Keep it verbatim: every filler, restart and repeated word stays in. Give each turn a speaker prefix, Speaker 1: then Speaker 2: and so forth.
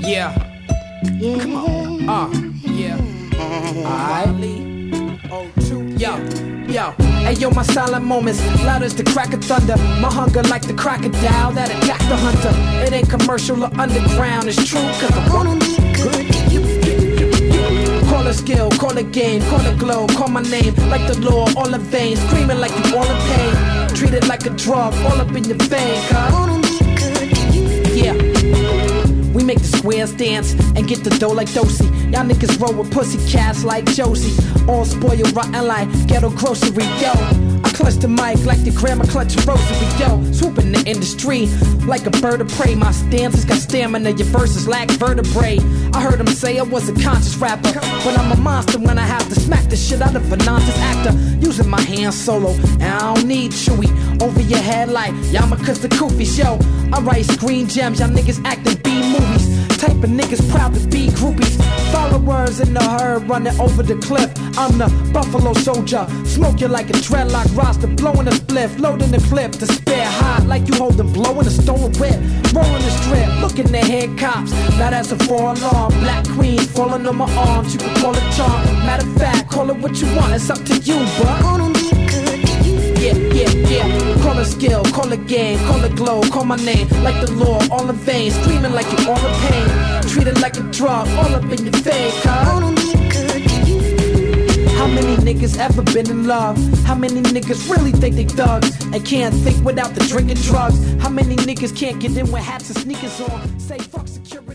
Speaker 1: Yeah. Yeah. Come on. Uh, yeah. Alright. Yo, yo. Hey yo, my silent moments, loud as the crack of thunder. My hunger like the crocodile that attacked the hunter. It ain't commercial or underground, it's true, cause I'm gonna be good to you. Call it skill, call it game, call it glow, call my name like the law, all in vain. Screaming like you all in pain. Treat it like a drug, all up in your vein, cause gonna be good to you. Yeah. We make the squares dance and get the dough like Dosey. Y'all niggas roll with pussy cats like Josie. All spoiled rotten like ghetto grocery, yo. I clutch the mic like the grandma clutch a rosary, yo. Swooping the industry like a bird of prey. My stances got stamina, your verses lack vertebrae. I heard him say I was a conscious rapper, but I'm a monster when I have to smack the shit out of a nonsense actor. Using my hands solo, and I don't need Chewy over your head like Yamakas the Koofies, yo. I write screen gems, y'all niggas acting B-movies. Type of niggas proud to be groupies. Followers in the herd running over the cliff. I'm the Buffalo Soldier, smoke you like a dreadlock roster. Blowing a spliff, loading the clip to spare hot like you holding blowing a stolen whip. Rolling the strip, looking to head cops. Now that's a four alarm. Black queen falling on my arms, you can call it charm. Matter of fact, call it what you want, it's up to you, but gonna be good to you. Yeah, yeah, yeah. Call it skill, call it game, call it glow, call my name like the law, all in vain. Screaming like you all in pain. Treat it like a drug, all up in your face, cause gonna be good to you. How many niggas ever been in love? How many niggas really think they thugs and can't think without the drinking drugs? How many niggas can't get in with hats and sneakers on? Say fuck security.